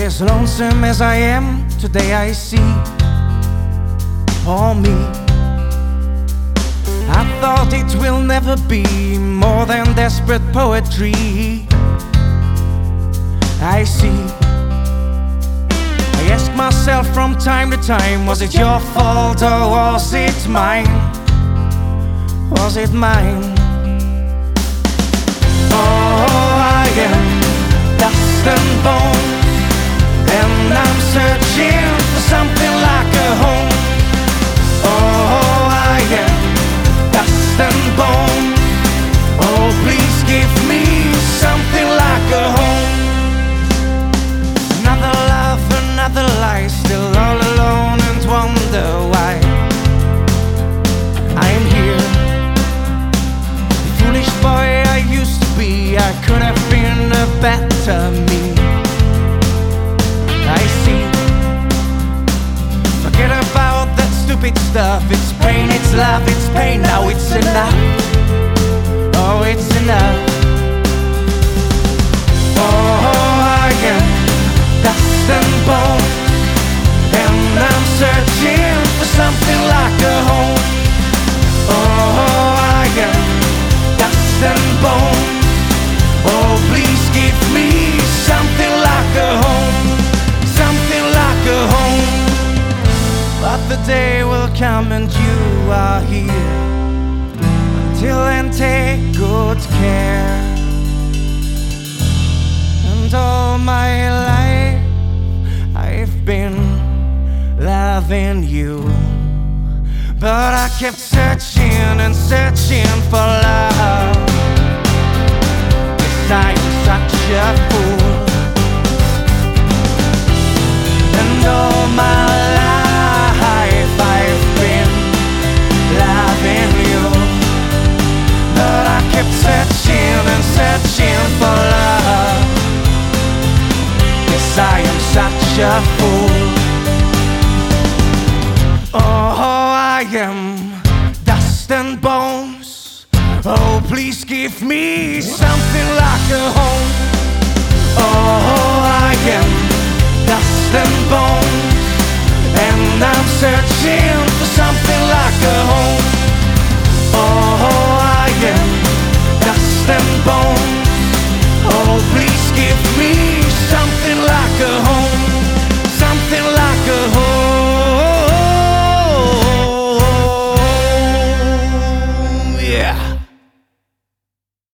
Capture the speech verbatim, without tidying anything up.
As lonesome as I am today, I see for me. I thought it will never be more than desperate poetry. I see. I ask myself from time to time, was it your fault or was it mine? Was it mine? Oh, I am dust and bone, and I'm searching for something like a home. Oh, I am dust and bone. Oh, please give me something like a home. Another love, another lie, still all alone and wonder why I am here. The foolish boy I used to be, I could have been a better me. I see. Forget about that stupid stuff. It's pain, it's love, it's pain. Now it's enough. Oh, it's enough. Oh, I am dust and bone, and I'm searching for something like a home. Oh, I am dust and bone. Oh, please give me something like a home. Something like a home. But the day will come and you are here. Until then, take good care. And all my life I've been loving you, but I kept searching and searching for love. 'Cause I'm such a fool. And all my life I've been loving you, but I kept searching and searching for love. 'Cause I am such a fool. Oh, I am dust and bones. Oh, please give me something like a home. Oh, I am dust and bones, and I'm searching for something like a home. Oh, I am dust and bones. Oh, please give me something like a home. Something like a home. Yeah.